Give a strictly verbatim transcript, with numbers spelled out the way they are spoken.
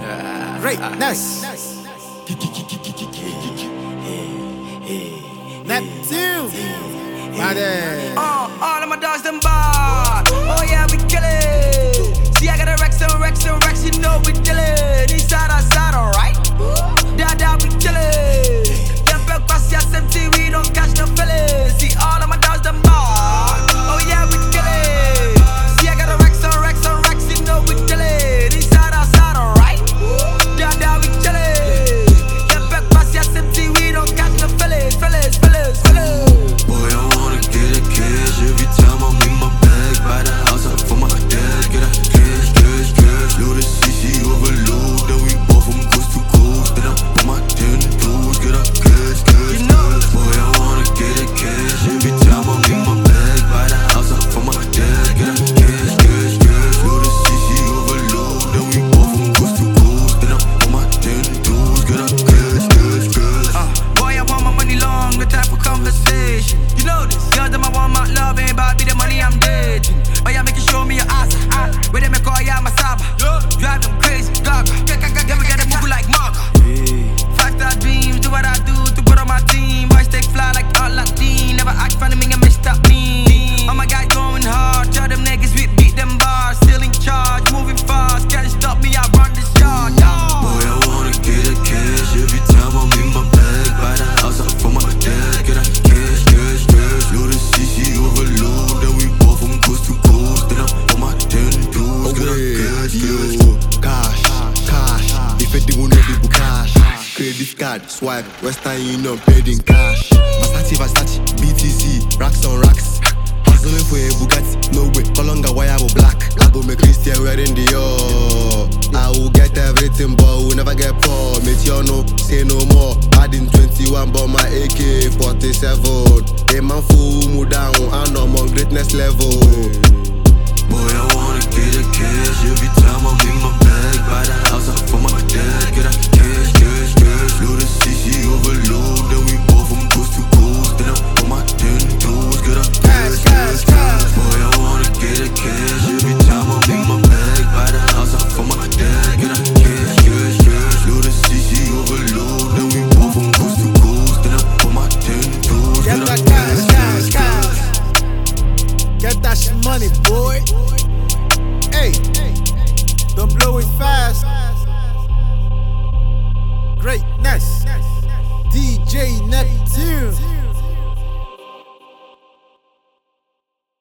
Greatness. Neptune. Body. Uh, all of my dogs them bad. Oh yeah, we kill it. See, I got a Rex and Rex and Rex, you know we kill it. Inside, outside, alright. Dada, we kill it. Them big pass, yes, empty, we don't catch no feelings. See, all of my dogs them bad. Oh yeah, we kill it. See, I got a Rex and Rex and Rex, you know we kill it. Inside, outside, alright. Dada, we kill it. Them big pass, yes, empty, we don't catch no feelings. Feelings, feelings, feelings. Boy, I wanna get a cash every time I'm in my bag. Buy the house up for my dad. Get a cash, cash, cash. Load the C C overload. Then we both from coast to coast. Then I put my ten toes. Get a cash, cash, cash. Boy, I wanna get a cash every time I'm in my bag. Buy the house up for my dad. Get a cash, cash, cash. Load the C C overload. Then we both from coast to coast. Then I put my ten toes. Get a cash, cash, cash. Uh, boy, I want my money long. No time for conversation. You know this. Girl, them I want my love, ain't about be the money I'm dating. Oh yeah, make you show me your ass. Uh, where they make all yeah, my saba. Drive them crazy, gaga. Then we gotta move like Marga. Five star dreams, do what I do to put on my team. Boys take fly like Aladdin. Never act funny, me and messed up me. All my guys going hard. Tell them niggas we beat them bars. Still in charge, moving fast. Can't stop me, I run this yard. Boy, I wanna get a cash every time I'm in my bag. Buy the house up for my dad. Get a cash, cash, cash. Load the C C overload. Then we both from coast to coast. Then I put my ten toes. Get a cash, cash. Cash, cash. If it don't know people cash. Credit card, swipe, Western Union paid in cash. Versace, Versace, B T C, racks on racks. Hustling for a Bugatti, no way. Colonga, why I'm black? I go make Christian wearing the yo. I will get everything, but will never get poor. Meteor no, say no more. Bad in twenty-one, but my A K forty-seven. A man fool me down, and I'm on greatness level. Boy, I wanna get a cash every time I'm in my bag. Buy the house up for my dad. Get a cash, cash, cash. Load the C C overload. Then we both from coast to coast. Then I put my ten toes. Get a cash, cash, cash. Boy, I wanna get a cash every time I'm in my bag. Buy the house up for my dad. Get a cash, cash, cash. Load the C C overload. Then we both from coast to coast. Then I put my ten toes. Get that cash, cash, cash. Get that shit money, boy. Hey, don't blow it fast. Greatness. D J Neptune.